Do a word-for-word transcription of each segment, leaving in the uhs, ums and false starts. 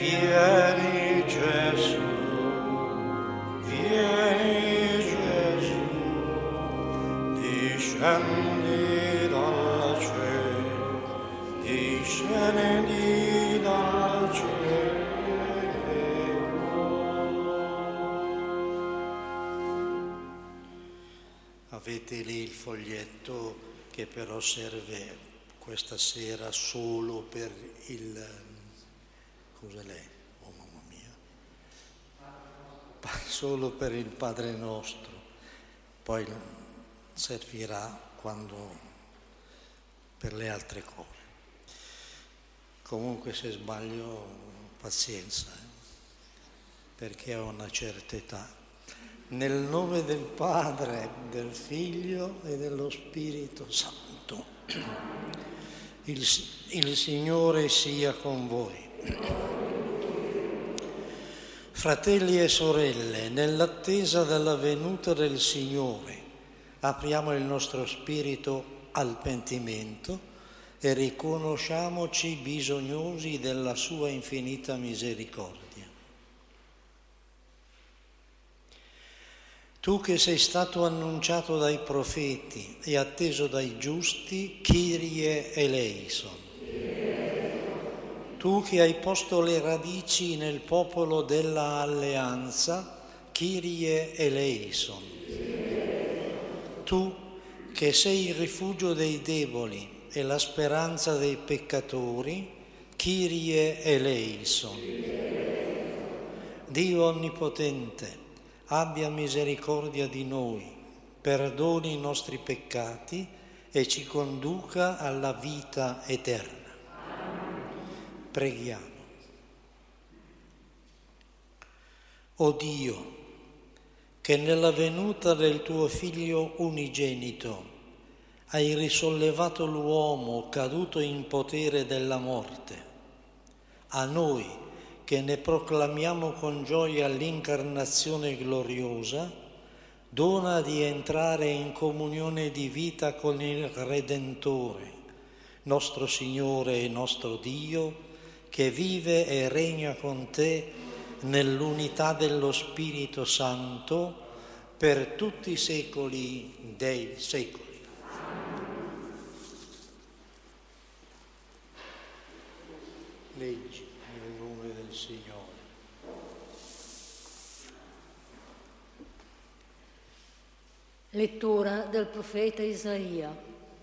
Vieni Gesù, vieni Gesù, discendi dal cielo, discendi dal cielo. Avete lì il foglietto che però serve questa sera solo per il... Cosa lei? Oh mamma mia! Solo per il Padre nostro. Poi servirà quando per le altre cose. Comunque se sbaglio pazienza, eh? Perché ho una certa età. Nel nome del Padre, del Figlio e dello Spirito Santo. Il, il Signore sia con voi. Fratelli e sorelle, nell'attesa della venuta del Signore, apriamo il nostro spirito al pentimento e riconosciamoci bisognosi della sua infinita misericordia. Tu che sei stato annunciato dai profeti e atteso dai giusti, Kyrie eleison. Tu che hai posto le radici nel popolo della alleanza, Kyrie eleison. Tu che sei il rifugio dei deboli e la speranza dei peccatori, Kyrie eleison. Dio onnipotente, abbia misericordia di noi, perdoni i nostri peccati e ci conduca alla vita eterna. Preghiamo. O Dio, che nella venuta del tuo Figlio unigenito hai risollevato l'uomo caduto in potere della morte, a noi che ne proclamiamo con gioia l'incarnazione gloriosa, dona di entrare in comunione di vita con il Redentore, nostro Signore e nostro Dio, che vive e regna con te nell'unità dello Spirito Santo per tutti i secoli dei secoli. Leggi nel nome del Signore. Lettura del profeta Isaia.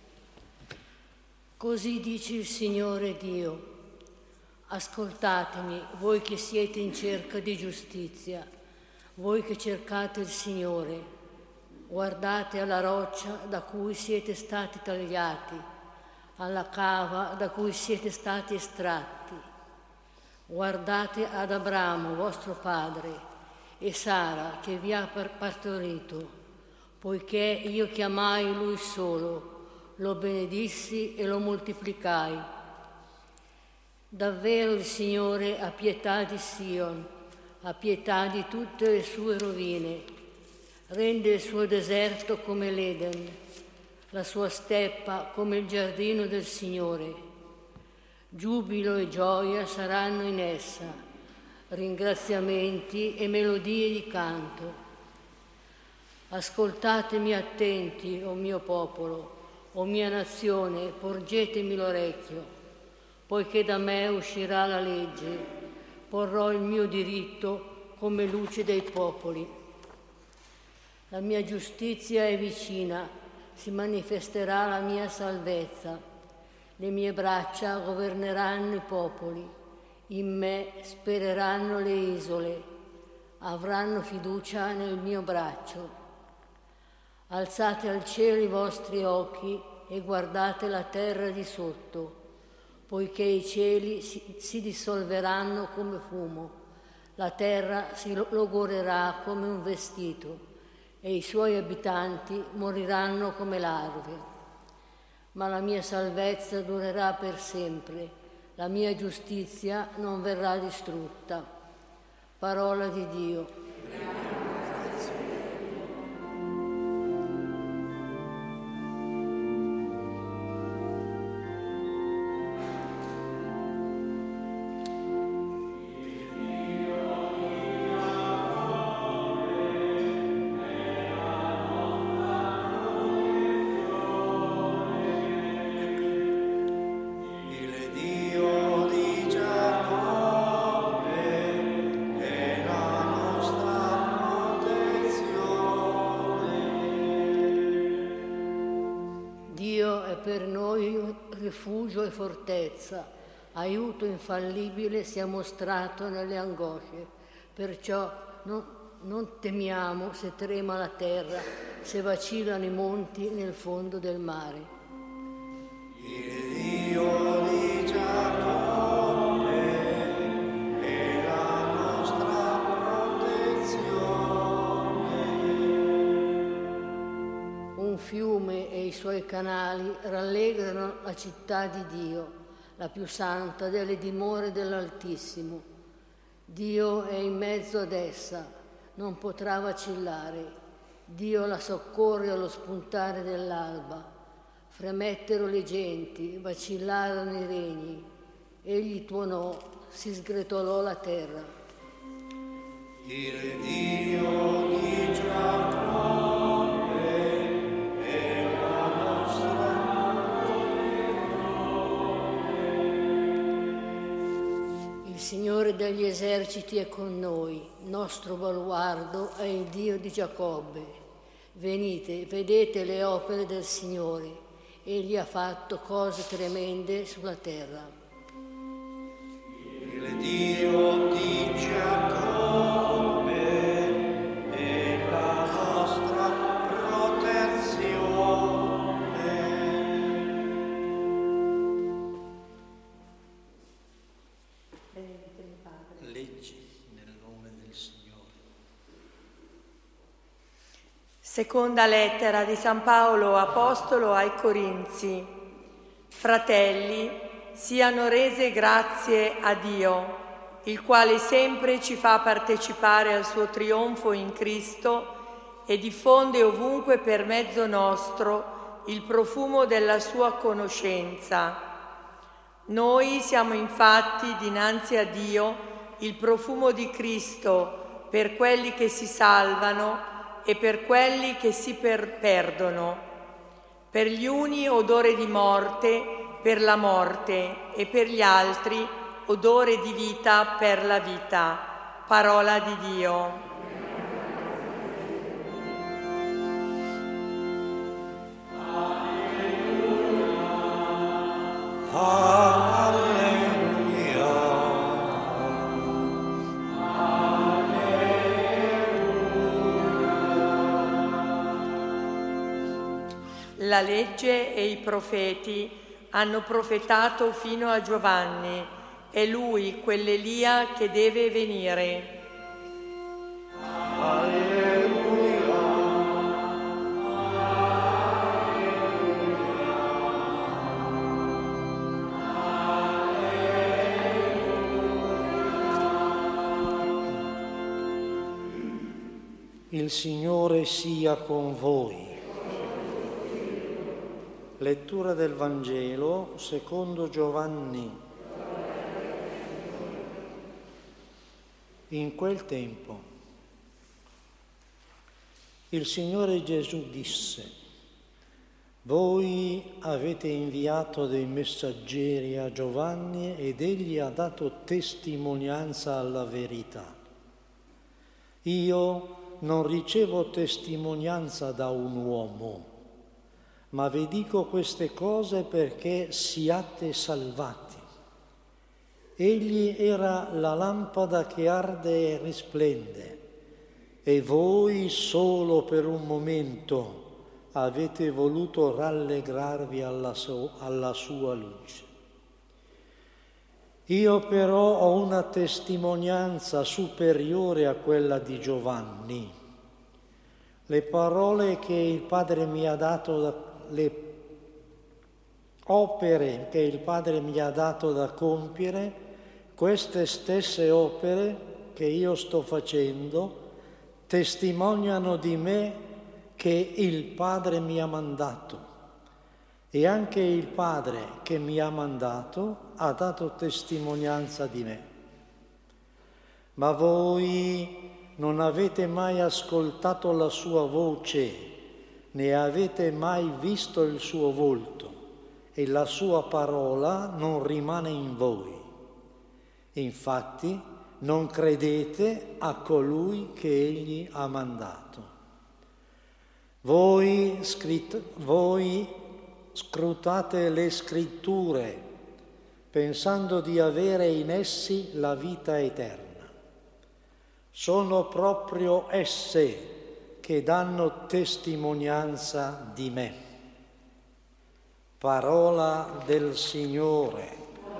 Così dice il Signore Dio: ascoltatemi, voi che siete in cerca di giustizia, voi che cercate il Signore, guardate alla roccia da cui siete stati tagliati, alla cava da cui siete stati estratti. Guardate ad Abramo, vostro padre, e Sara, che vi ha partorito, poiché io chiamai lui solo, lo benedissi e lo moltiplicai. Davvero il Signore ha pietà di Sion, ha pietà di tutte le sue rovine, rende il suo deserto come l'Eden, la sua steppa come il giardino del Signore. Giubilo e gioia saranno in essa, ringraziamenti e melodie di canto. Ascoltatemi attenti, o mio popolo, o mia nazione, porgetemi l'orecchio. Poiché da me uscirà la legge, porrò il mio diritto come luce dei popoli. La mia giustizia è vicina, si manifesterà la mia salvezza. Le mie braccia governeranno i popoli, in me spereranno le isole, avranno fiducia nel mio braccio. Alzate al cielo i vostri occhi e guardate la terra di sotto, poiché i cieli si, si dissolveranno come fumo, la terra si logorerà come un vestito e i suoi abitanti moriranno come larve. Ma la mia salvezza durerà per sempre, la mia giustizia non verrà distrutta. Parola di Dio. Dio è per noi rifugio e fortezza, aiuto infallibile si è mostrato nelle angosce. Perciò non, non temiamo se trema la terra, se vacillano i monti nel fondo del mare. Il Dio di Giacobbe è la nostra protezione. Un fiume e i suoi canali rallegrano la città di Dio, la più santa delle dimore dell'Altissimo. Dio è in mezzo ad essa, non potrà vacillare. Dio la soccorre allo spuntare dell'alba. Fremettero le genti, vacillarono i regni. Egli tuonò, si sgretolò la terra. Il Dio di Giacobbe è la nostra protezione. Il Signore degli eserciti è con noi, nostro baluardo è il Dio di Giacobbe. Venite, vedete le opere del Signore. Egli ha fatto cose tremende sulla terra. Il Dio di Giacobbe è la nostra protezione. Leggi nel nome del Signore. Seconda lettera di San Paolo Apostolo ai Corinzi. Fratelli, siano rese grazie a Dio, il quale sempre ci fa partecipare al suo trionfo in Cristo e diffonde ovunque per mezzo nostro il profumo della sua conoscenza. Noi siamo infatti dinanzi a Dio il profumo di Cristo per quelli che si salvano e per quelli che si per- perdono. Per gli uni odore di morte per la morte e per gli altri odore di vita per la vita. Parola di Dio. La legge e i profeti hanno profetato fino a Giovanni, è lui quell'Elia che deve venire. Il Signore sia con voi. Lettura del Vangelo secondo Giovanni. In quel tempo il Signore Gesù disse: voi avete inviato dei messaggeri a Giovanni ed egli ha dato testimonianza alla verità. Io non ricevo testimonianza da un uomo, ma vi dico queste cose perché siate salvati. Egli era la lampada che arde e risplende, e voi solo per un momento avete voluto rallegrarvi alla, su- alla sua luce. Io però ho una testimonianza superiore a quella di Giovanni. Le parole che il Padre mi ha dato da le opere che il Padre mi ha dato da compiere, queste stesse opere che io sto facendo, testimoniano di me che il Padre mi ha mandato. E anche il Padre che mi ha mandato ha dato testimonianza di me. Ma voi non avete mai ascoltato la sua voce, né avete mai visto il suo volto, e la sua parola non rimane in voi. Infatti non credete a colui che egli ha mandato. Voi, scritto, voi scrutate le scritture, pensando di avere in essi la vita eterna. Sono proprio esse che danno testimonianza di me. Parola del Signore.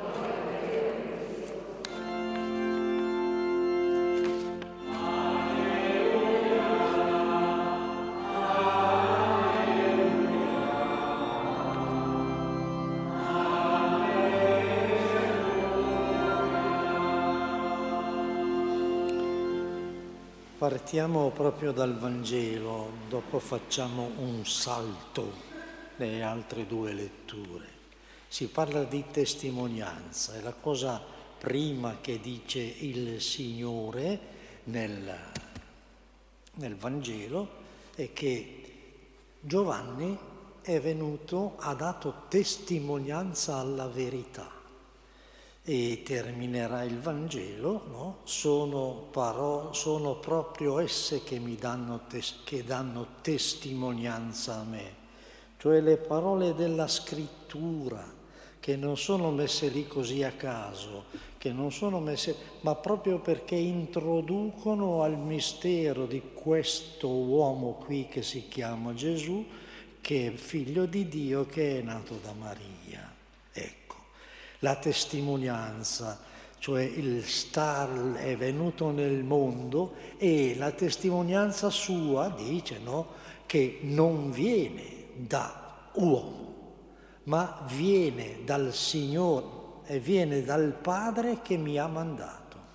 Partiamo proprio dal Vangelo, dopo facciamo un salto nelle altre due letture. Si parla di testimonianza, è la cosa prima che dice il Signore nel, nel Vangelo, è che Giovanni è venuto, ha dato testimonianza alla verità. E terminerà il Vangelo, no? Sono, paro- sono proprio esse che mi danno, tes- che danno testimonianza a me, cioè le parole della scrittura, che non sono messe lì così a caso, che non sono messe, ma proprio perché introducono al mistero di questo uomo qui che si chiama Gesù, che è figlio di Dio, che è nato da Maria. Ecco. La testimonianza, cioè il star è venuto nel mondo e la testimonianza sua dice, no, che non viene da uomo, ma viene dal Signore e viene dal Padre che mi ha mandato.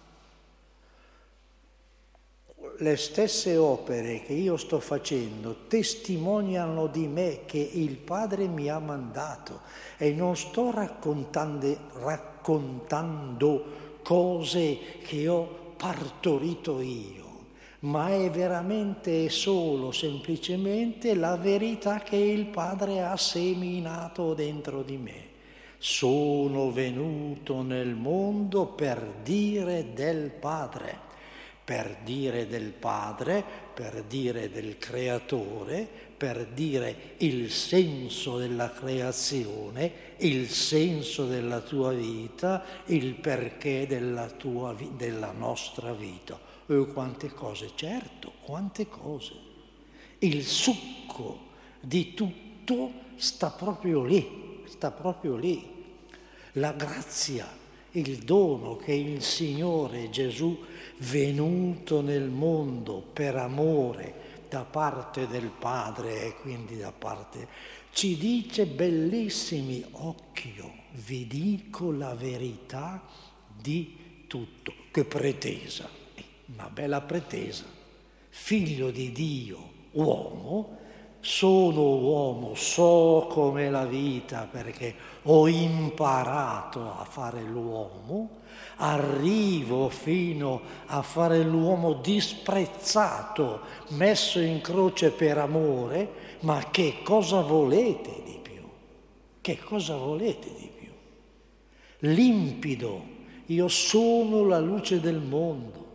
Le stesse opere che io sto facendo testimoniano di me che il Padre mi ha mandato e non sto raccontando, raccontando cose che ho partorito io, ma è veramente e solo semplicemente la verità che il Padre ha seminato dentro di me. Sono venuto nel mondo per dire del Padre. Per dire del Padre, per dire del Creatore, per dire il senso della creazione, il senso della tua vita, il perché della, tua, della nostra vita. E quante cose, certo, quante cose. Il succo di tutto sta proprio lì, sta proprio lì. La grazia, il dono che il Signore Gesù, venuto nel mondo per amore da parte del Padre e quindi da parte, ci dice bellissimi, occhio, vi dico la verità di tutto. Che pretesa, una bella pretesa. Figlio di Dio, uomo, sono uomo, so com'è la vita perché ho imparato a fare l'uomo, arrivo fino a fare l'uomo disprezzato, messo in croce per amore, ma che cosa volete di più? Che cosa volete di più? Limpido, io sono la luce del mondo,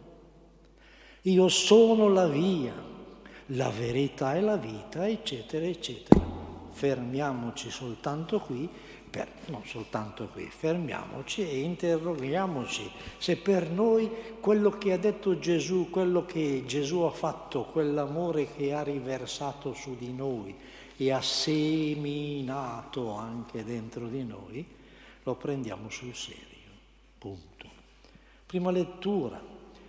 io sono la via, la verità e la vita, eccetera, eccetera. Fermiamoci soltanto qui, per, non soltanto qui, fermiamoci e interroghiamoci se per noi quello che ha detto Gesù, quello che Gesù ha fatto, quell'amore che ha riversato su di noi e ha seminato anche dentro di noi, lo prendiamo sul serio. Punto. Prima lettura.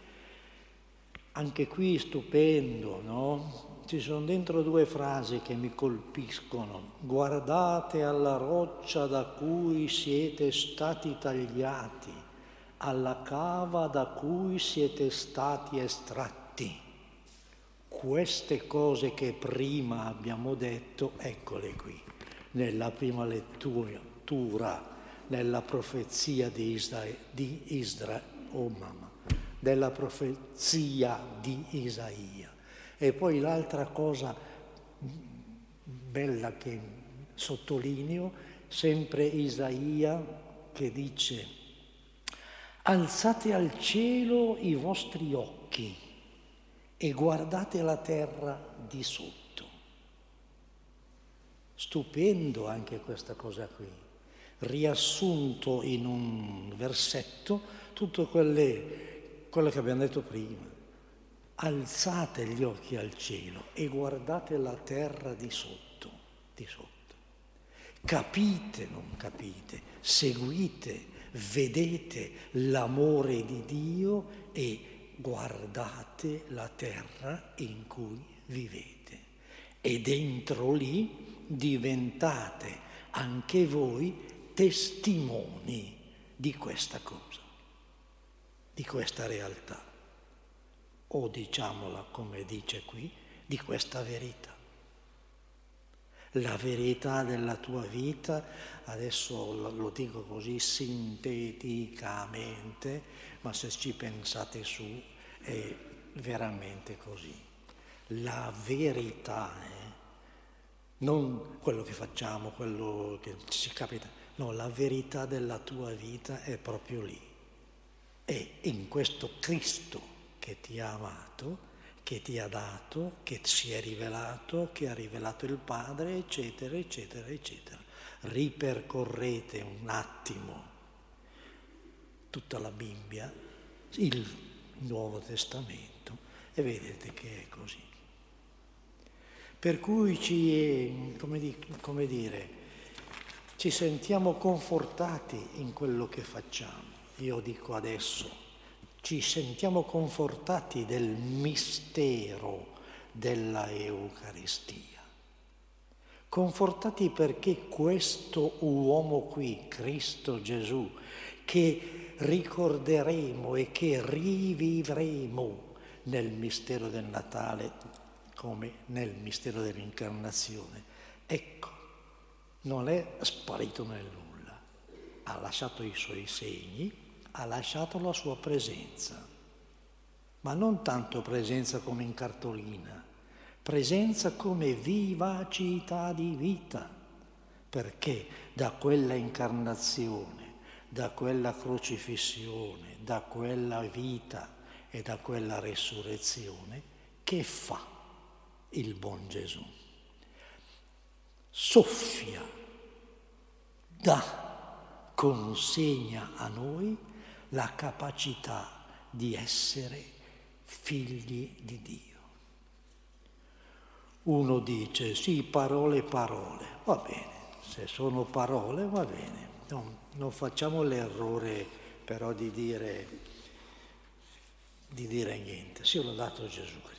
Anche qui stupendo, no? Ci sono dentro due frasi che mi colpiscono. Guardate alla roccia da cui siete stati tagliati, alla cava da cui siete stati estratti. Queste cose che prima abbiamo detto, eccole qui, nella prima lettura, nella profezia di Israele, di Israele, oh mamma, della profezia di Isaia. E poi l'altra cosa bella che sottolineo, sempre Isaia che dice: alzate al cielo i vostri occhi e guardate la terra di sotto. Stupendo anche questa cosa qui, riassunto in un versetto tutto quelle, quello che abbiamo detto prima. Alzate gli occhi al cielo e guardate la terra di sotto, di sotto. Capite, non capite, seguite, vedete l'amore di Dio e guardate la terra in cui vivete. E dentro lì diventate anche voi testimoni di questa cosa, di questa realtà. O diciamola come dice qui, di questa verità. La verità della tua vita, adesso lo dico così sinteticamente, ma se ci pensate su è veramente così. La verità, eh? Non quello che facciamo, quello che ci capita, no, la verità della tua vita è proprio lì. È in questo Cristo che ti ha amato, che ti ha dato, che si è rivelato, che ha rivelato il Padre, eccetera, eccetera, eccetera. Ripercorrete un attimo tutta la Bibbia, il Nuovo Testamento, e vedete che è così. Per cui ci, come, di, come dire, ci sentiamo confortati in quello che facciamo. Io dico adesso, ci sentiamo confortati del mistero della Eucaristia. Confortati perché questo uomo qui, Cristo Gesù, che ricorderemo e che rivivremo nel mistero del Natale come nel mistero dell'incarnazione, ecco, non è sparito nel nulla, ha lasciato i suoi segni, ha lasciato la sua presenza, ma non tanto presenza come in cartolina, presenza come vivacità di vita, perché da quella incarnazione, da quella crocifissione, da quella vita e da quella resurrezione, che fa il buon Gesù? Soffia, dà, consegna a noi la capacità di essere figli di Dio. Uno dice, sì, parole, parole, va bene, se sono parole va bene, non, non facciamo l'errore però di dire, di dire niente, sia lodato Gesù Cristo.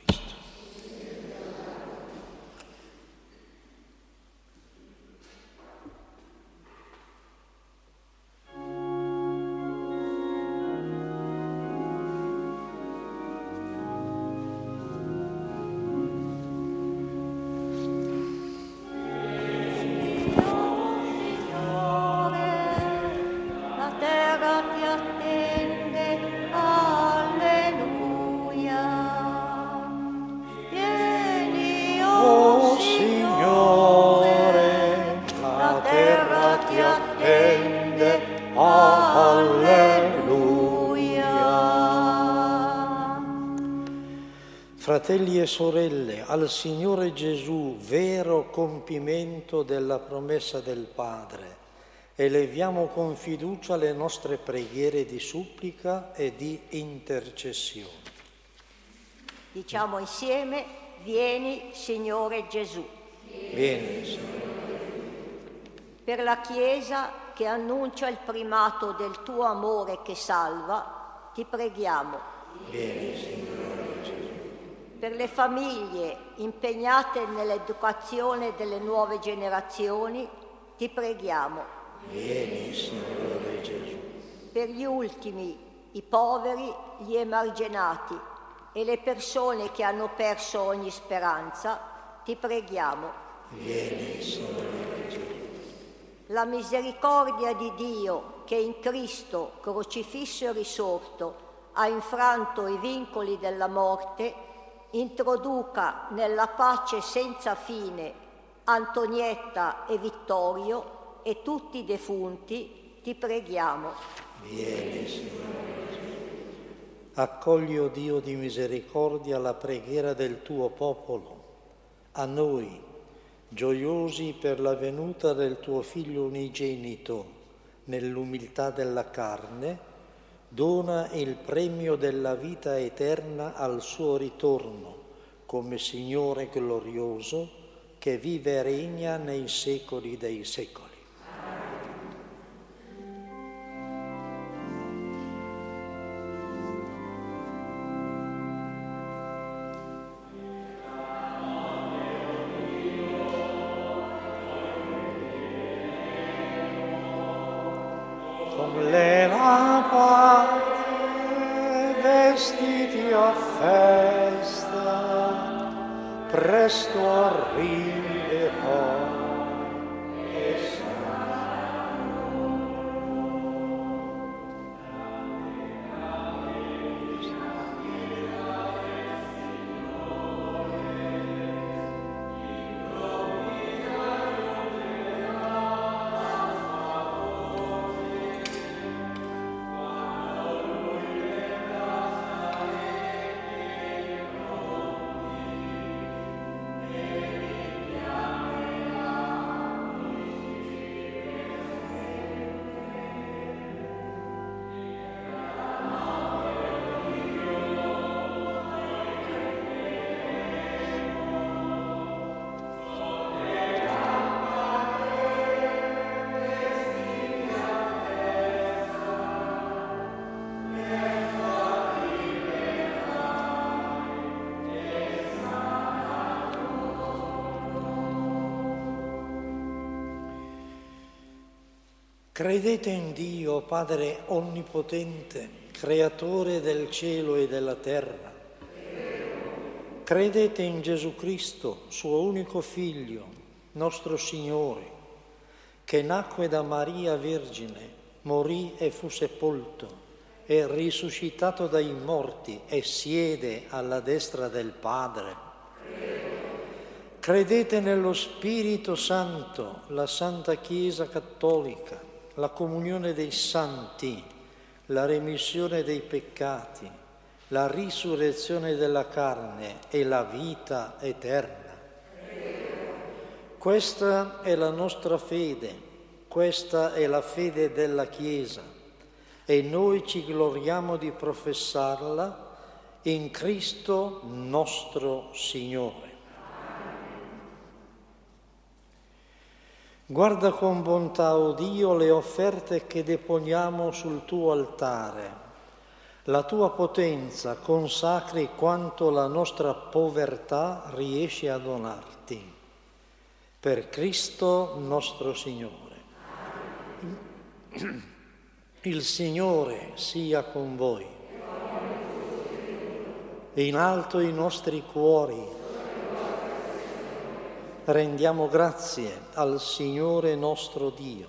Fratelli e sorelle, al Signore Gesù, vero compimento della promessa del Padre, eleviamo con fiducia le nostre preghiere di supplica e di intercessione. Diciamo insieme, vieni Signore Gesù. Vieni, Signore. Per la Chiesa che annuncia il primato del tuo amore che salva, ti preghiamo. Vieni, Signore. Per le famiglie impegnate nell'educazione delle nuove generazioni, ti preghiamo. Vieni, Signore Gesù. Per gli ultimi, i poveri, gli emarginati e le persone che hanno perso ogni speranza, ti preghiamo. Vieni, Signore Gesù. La misericordia di Dio, che in Cristo, crocifisso e risorto, ha infranto i vincoli della morte, introduca nella pace senza fine Antonietta e Vittorio e tutti i defunti, ti preghiamo. Vieni, Signore Gesù. Accogli, o Dio di misericordia, la preghiera del tuo popolo. A noi, gioiosi per la venuta del tuo Figlio unigenito nell'umiltà della carne, dona il premio della vita eterna al suo ritorno come Signore glorioso che vive e regna nei secoli dei secoli. Le lampade vestiti a festa, presto arriverò e Credete in Dio, Padre Onnipotente, Creatore del cielo e della terra. Credete in Gesù Cristo, suo unico Figlio, nostro Signore, che nacque da Maria Vergine, morì e fu sepolto, è risuscitato dai morti e siede alla destra del Padre. Credete nello Spirito Santo, la Santa Chiesa Cattolica, la comunione dei santi, la remissione dei peccati, la risurrezione della carne e la vita eterna. Questa è la nostra fede, questa è la fede della Chiesa e noi ci gloriamo di professarla in Cristo nostro Signore. Guarda con bontà, o Dio, le offerte che deponiamo sul tuo altare. La tua potenza consacri quanto la nostra povertà riesce a donarti. Per Cristo nostro Signore. Il Signore sia con voi. In alto i nostri cuori. Rendiamo grazie al Signore nostro Dio.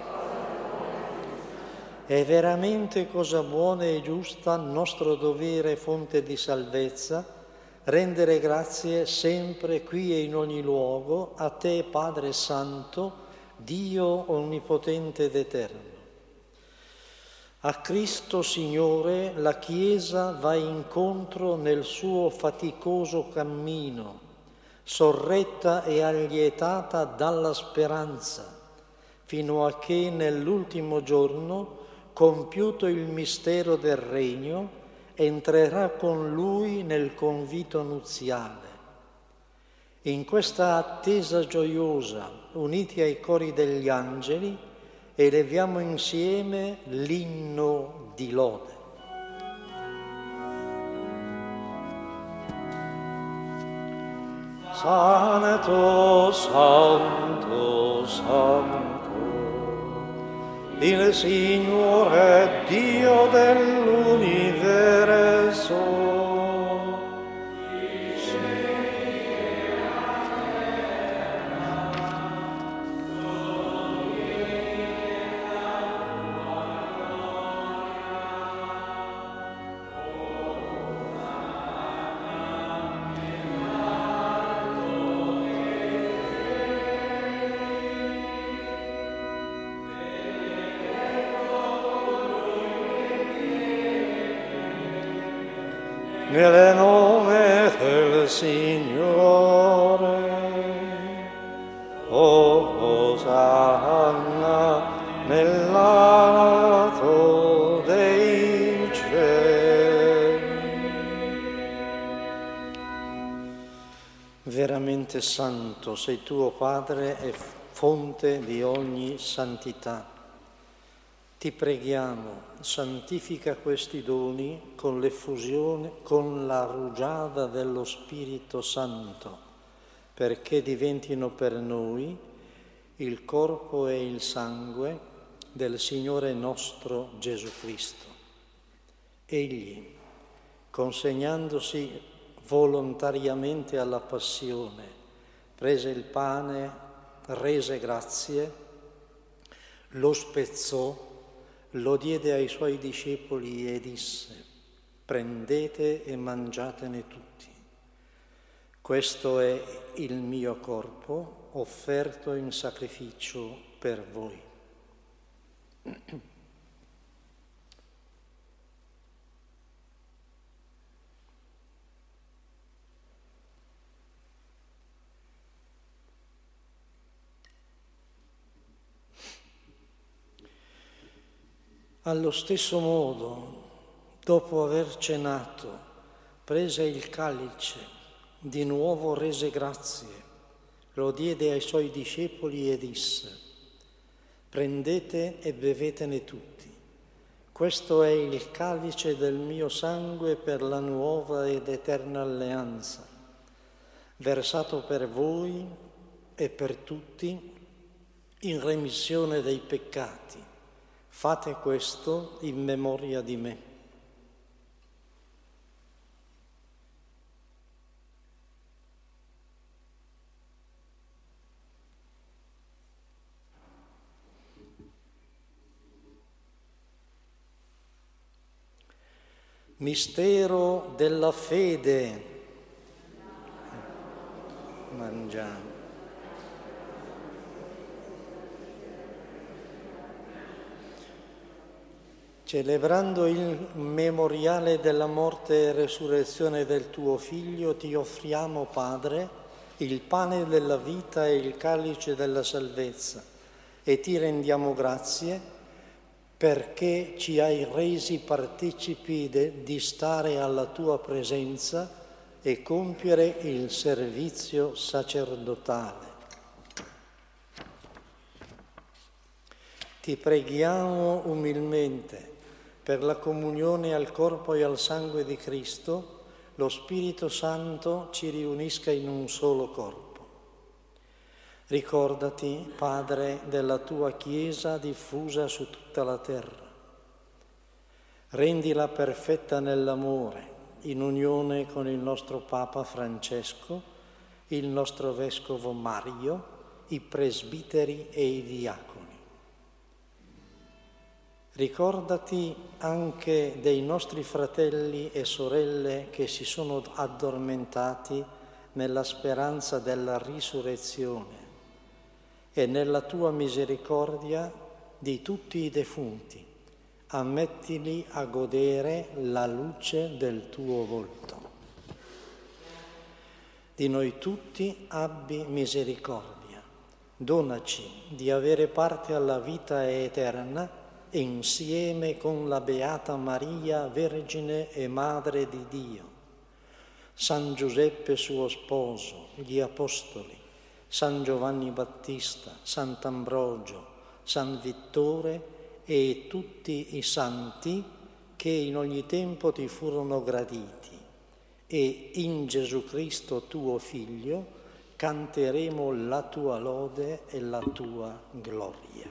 È veramente cosa buona e giusta, nostro dovere e fonte di salvezza, rendere grazie sempre qui e in ogni luogo a te, Padre Santo, Dio onnipotente ed eterno. A Cristo Signore la Chiesa va incontro nel suo faticoso cammino, sorretta e allietata dalla speranza, fino a che nell'ultimo giorno, compiuto il mistero del regno, entrerà con lui nel convito nuziale. In questa attesa gioiosa, uniti ai cori degli angeli, eleviamo insieme l'inno di lode. Santo, Santo, Santo, il Signore Dio dell'universo. Nel nome del Signore, Onnipotente Santo, sei tuo Padre e fonte di ogni santità. Ti preghiamo, santifica questi doni con l'effusione, con la rugiada dello Spirito Santo, perché diventino per noi il corpo e il sangue del Signore nostro Gesù Cristo. Egli, consegnandosi volontariamente alla passione, prese il pane, rese grazie, lo spezzò, lo diede ai suoi discepoli e disse: prendete e mangiatene tutti. Questo è il mio corpo offerto in sacrificio per voi. Allo stesso modo, dopo aver cenato, prese il calice, di nuovo rese grazie, lo diede ai suoi discepoli e disse: prendete e bevetene tutti. Questo è il calice del mio sangue per la nuova ed eterna alleanza, versato per voi e per tutti in remissione dei peccati. Fate questo in memoria di me. Mistero della fede. Mangiamo. Celebrando il memoriale della morte e resurrezione del tuo Figlio, ti offriamo, Padre, il pane della vita e il calice della salvezza, e ti rendiamo grazie perché ci hai resi partecipi de, di stare alla tua presenza e compiere il servizio sacerdotale. Ti preghiamo umilmente per la comunione al corpo e al sangue di Cristo, lo Spirito Santo ci riunisca in un solo corpo. Ricordati, Padre, della tua Chiesa diffusa su tutta la terra. Rendila perfetta nell'amore, in unione con il nostro Papa Francesco, il nostro Vescovo Mario, i presbiteri e i diaconi. Ricordati anche dei nostri fratelli e sorelle che si sono addormentati nella speranza della risurrezione e nella tua misericordia di tutti i defunti. Ammettili a godere la luce del tuo volto. Di noi tutti abbi misericordia. Donaci di avere parte alla vita eterna insieme con la Beata Maria, Vergine e Madre di Dio, San Giuseppe suo sposo, gli Apostoli, San Giovanni Battista, Sant'Ambrogio, San Vittore e tutti i santi che in ogni tempo ti furono graditi, e in Gesù Cristo tuo Figlio canteremo la tua lode e la tua gloria.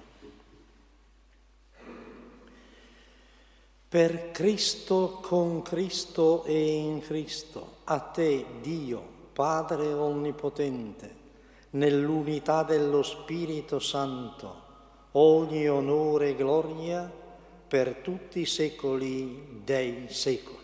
Per Cristo, con Cristo e in Cristo, a te, Dio, Padre Onnipotente, nell'unità dello Spirito Santo, ogni onore e gloria per tutti i secoli dei secoli.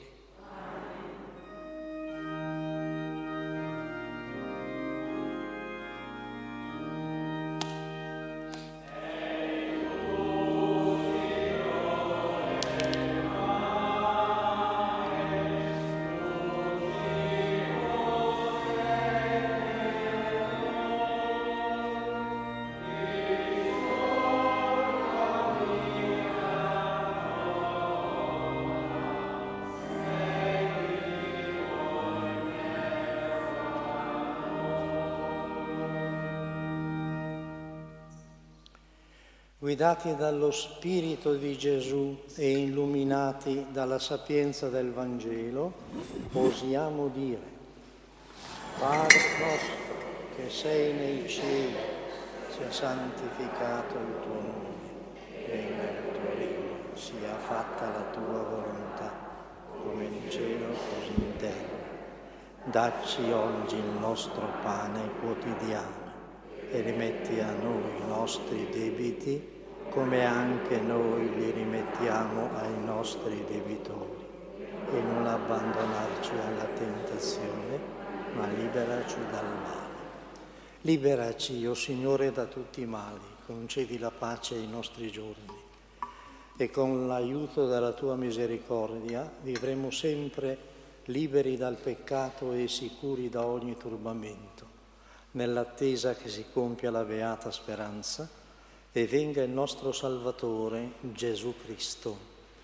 Guidati dallo Spirito di Gesù e illuminati dalla sapienza del Vangelo, osiamo dire: Padre nostro che sei nei cieli, sia santificato il tuo nome, venga il tuo regno, sia fatta la tua volontà, come in cielo così in terra. Dacci oggi il nostro pane quotidiano e rimetti a noi i nostri debiti come anche noi li rimettiamo ai nostri debitori, e non abbandonarci alla tentazione, ma liberaci dal male. Liberaci, o Signore, da tutti i mali, concedi la pace ai nostri giorni, e con l'aiuto della tua misericordia vivremo sempre liberi dal peccato e sicuri da ogni turbamento, nell'attesa che si compia la beata speranza e venga il nostro Salvatore, Gesù Cristo.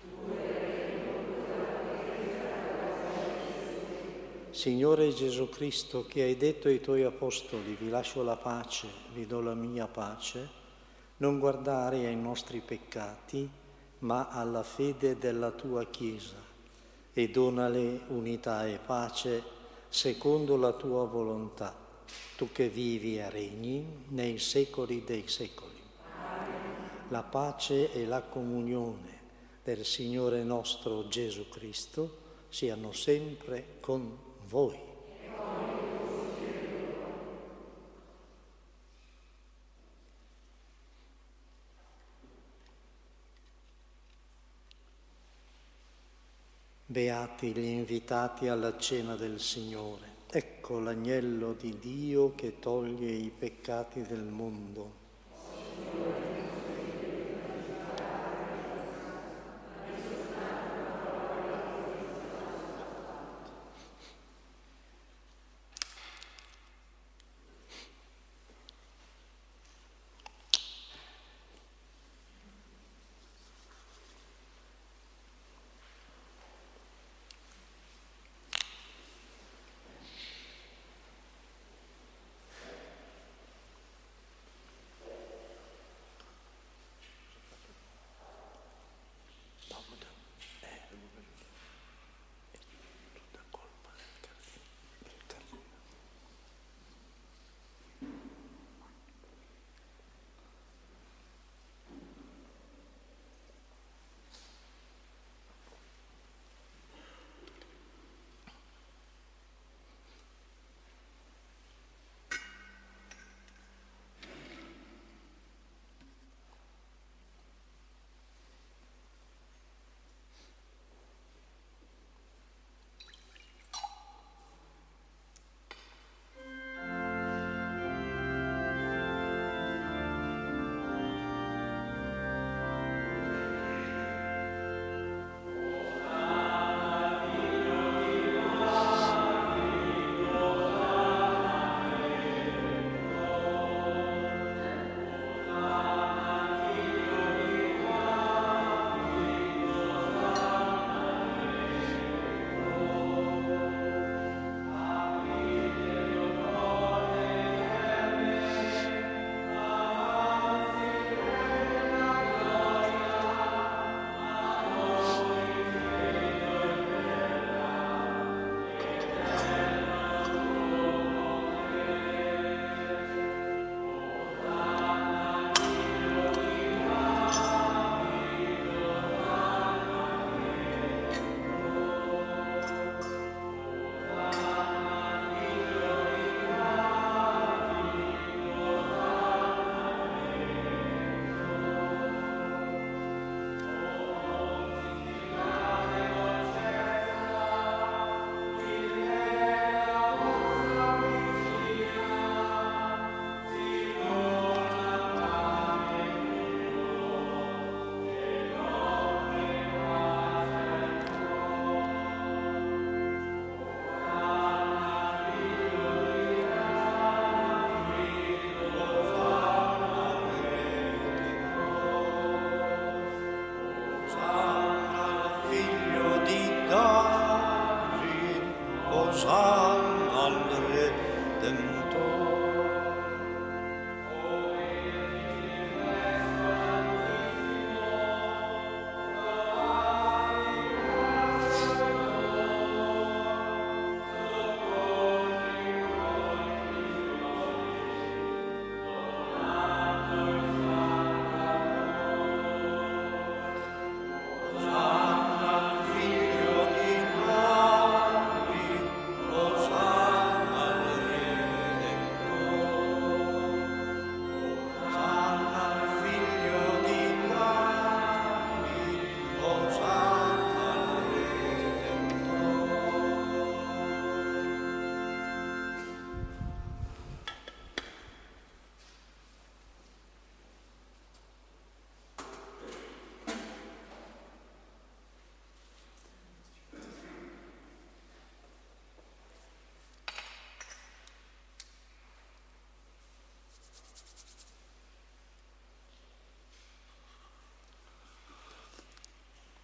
Signore Gesù Cristo, che hai detto ai tuoi apostoli: vi lascio la pace, vi do la mia pace, non guardare ai nostri peccati, ma alla fede della tua Chiesa, e donale unità e pace secondo la tua volontà, tu che vivi e regni nei secoli dei secoli. La pace e la comunione del Signore nostro Gesù Cristo siano sempre con voi. Beati gli invitati alla cena del Signore. Ecco l'agnello di Dio che toglie i peccati del mondo.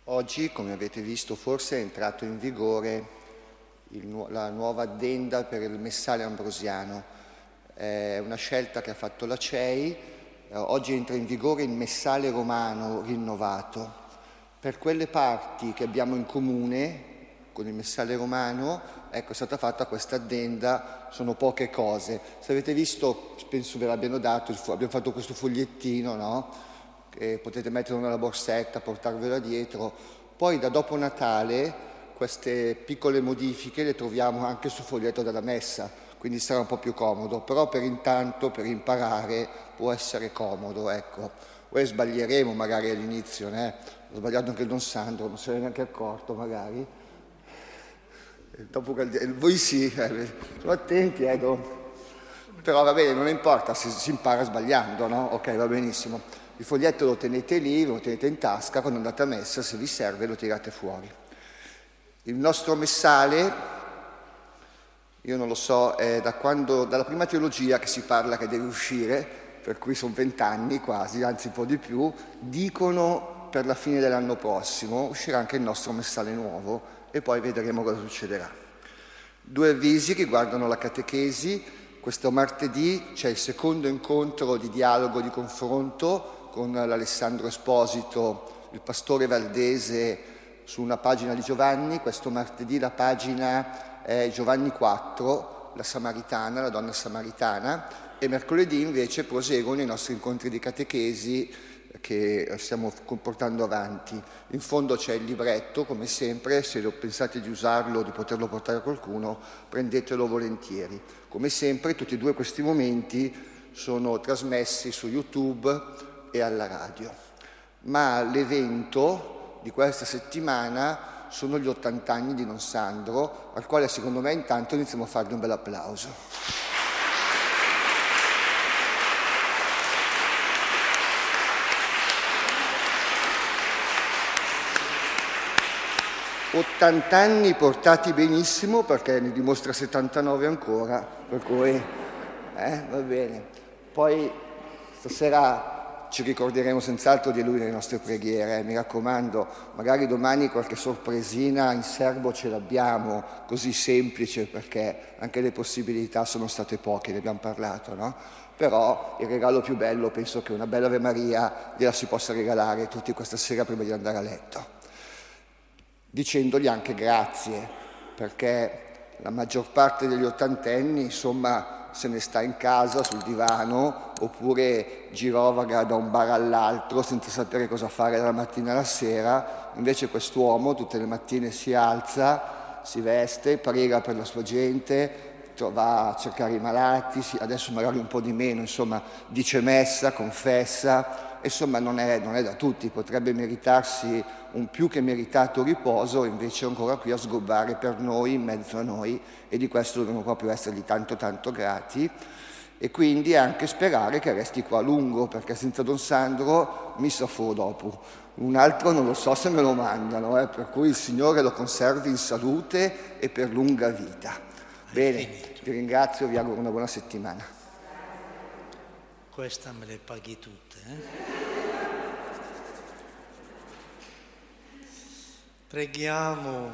Oggi, come avete visto, forse è entrato in vigore il, la nuova addenda per il messale ambrosiano. È una scelta che ha fatto la C E I. Oggi entra in vigore il messale romano rinnovato. Per quelle parti che abbiamo in comune con il messale romano, ecco, è stata fatta questa addenda, sono poche cose. Se avete visto, penso ve l'abbiano dato, abbiamo fatto questo fogliettino, no? Che potete metterlo nella borsetta, portarvela dietro. Poi da dopo Natale queste piccole modifiche le troviamo anche sul foglietto della messa, quindi sarà un po' più comodo, però per intanto, per imparare, può essere comodo, ecco. Poi sbaglieremo magari all'inizio, eh? Ho sbagliato anche il Don Sandro, non se ne è neanche accorto magari. Dopo che voi sì, eh, sono attenti, eh, do... però va bene, non importa, si, si impara sbagliando, no? Ok, va benissimo. Il foglietto lo tenete lì, lo tenete in tasca, quando andate a messa, se vi serve, lo tirate fuori. Il nostro messale, io non lo so, è da quando, dalla prima teologia che si parla che deve uscire, per cui sono vent'anni quasi, anzi un po' di più, dicono per la fine dell'anno prossimo uscirà anche il nostro messale nuovo e poi vedremo cosa succederà. Due avvisi che riguardano la catechesi. Questo martedì c'è il secondo incontro di dialogo, di confronto con l'Alessandro Esposito, il pastore valdese, su una pagina di Giovanni. Questo martedì la pagina è Giovanni quattro, la Samaritana, la donna samaritana, e mercoledì invece proseguono i nostri incontri di catechesi che stiamo portando avanti. In fondo c'è il libretto, come sempre, se pensate di usarlo, di poterlo portare a qualcuno, prendetelo volentieri. Come sempre, tutti e due questi momenti sono trasmessi su YouTube e alla radio. Ma l'evento di questa settimana sono gli ottanta anni di Don Sandro, al quale secondo me intanto iniziamo a fargli un bel applauso. ottanta anni portati benissimo, perché ne dimostra settantanove ancora, per cui eh, va bene. Poi stasera ci ricorderemo senz'altro di lui nelle nostre preghiere, eh, mi raccomando, magari domani qualche sorpresina in serbo ce l'abbiamo, così semplice, perché anche le possibilità sono state poche, ne abbiamo parlato, no? Però il regalo più bello, penso che una bella Ave Maria gliela si possa regalare tutti questa sera prima di andare a letto, dicendogli anche grazie, perché la maggior parte degli ottantenni, insomma, se ne sta in casa, sul divano, oppure girovaga da un bar all'altro senza sapere cosa fare dalla mattina alla sera. Invece quest'uomo tutte le mattine si alza, si veste, prega per la sua gente, va a cercare i malati, adesso magari un po' di meno, insomma, dice messa, confessa. Insomma, non è, non è da tutti, potrebbe meritarsi un più che meritato riposo, invece è ancora qui a sgobbare per noi, in mezzo a noi, e di questo dobbiamo proprio essergli tanto tanto grati, e quindi anche sperare che resti qua a lungo, perché senza Don Sandro mi soffo dopo. Un altro non lo so se me lo mandano, eh, per cui il Signore lo conservi in salute e per lunga vita. Bene, vi ringrazio, vi auguro una buona settimana. Questa me le paghi tutte, eh? Preghiamo.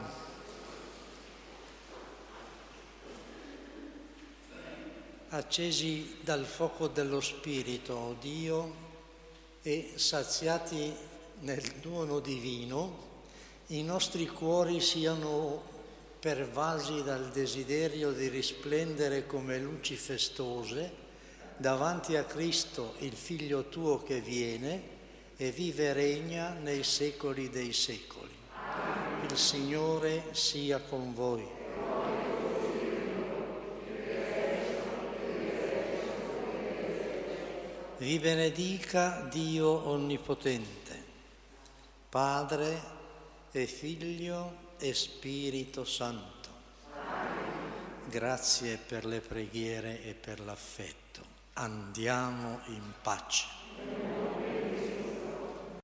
Accesi dal fuoco dello Spirito, o Dio, e saziati nel dono divino, i nostri cuori siano pervasi dal desiderio di risplendere come luci festose davanti a Cristo, il Figlio tuo che viene e vive e regna nei secoli dei secoli. Il Signore sia con voi. Vi benedica Dio Onnipotente, Padre e Figlio e Spirito Santo. Grazie per le preghiere e per l'affetto. Andiamo in pace.